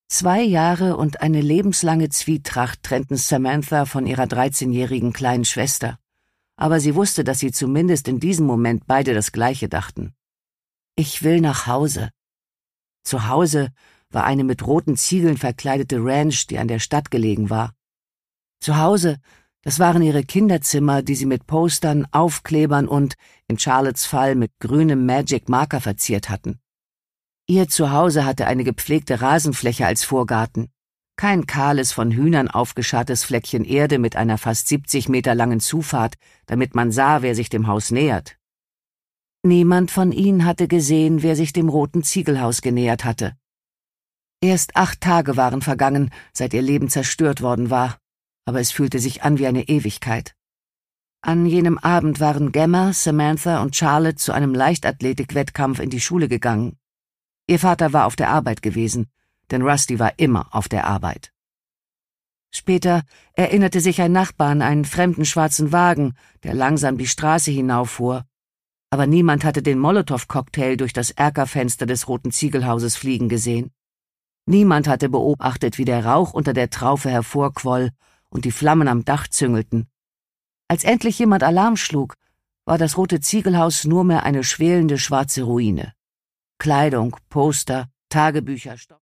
2 Jahre und eine lebenslange Zwietracht trennten Samantha von ihrer 13-jährigen kleinen Schwester. Aber sie wusste, dass sie zumindest in diesem Moment beide das Gleiche dachten. Ich will nach Hause. Zu Hause war eine mit roten Ziegeln verkleidete Ranch, die an der Stadt gelegen war. Zu Hause, das waren ihre Kinderzimmer, die sie mit Postern, Aufklebern und, in Charlottes Fall, mit grünem Magic-Marker verziert hatten. Ihr Zuhause hatte eine gepflegte Rasenfläche als Vorgarten. Kein kahles, von Hühnern aufgescharrtes Fleckchen Erde mit einer fast 70 Meter langen Zufahrt, damit man sah, wer sich dem Haus nähert. Niemand von ihnen hatte gesehen, wer sich dem roten Ziegelhaus genähert hatte. Erst 8 Tage waren vergangen, seit ihr Leben zerstört worden war, aber es fühlte sich an wie eine Ewigkeit. An jenem Abend waren Gemma, Samantha und Charlotte zu einem Leichtathletik-Wettkampf in die Schule gegangen. Ihr Vater war auf der Arbeit gewesen, denn Rusty war immer auf der Arbeit. Später erinnerte sich ein Nachbar an einen fremden schwarzen Wagen, der langsam die Straße hinauffuhr, aber niemand hatte den Molotow-Cocktail durch das Erkerfenster des roten Ziegelhauses fliegen gesehen. Niemand hatte beobachtet, wie der Rauch unter der Traufe hervorquoll und die Flammen am Dach züngelten. Als endlich jemand Alarm schlug, war das rote Ziegelhaus nur mehr eine schwelende schwarze Ruine. Kleidung, Poster, Tagebücher,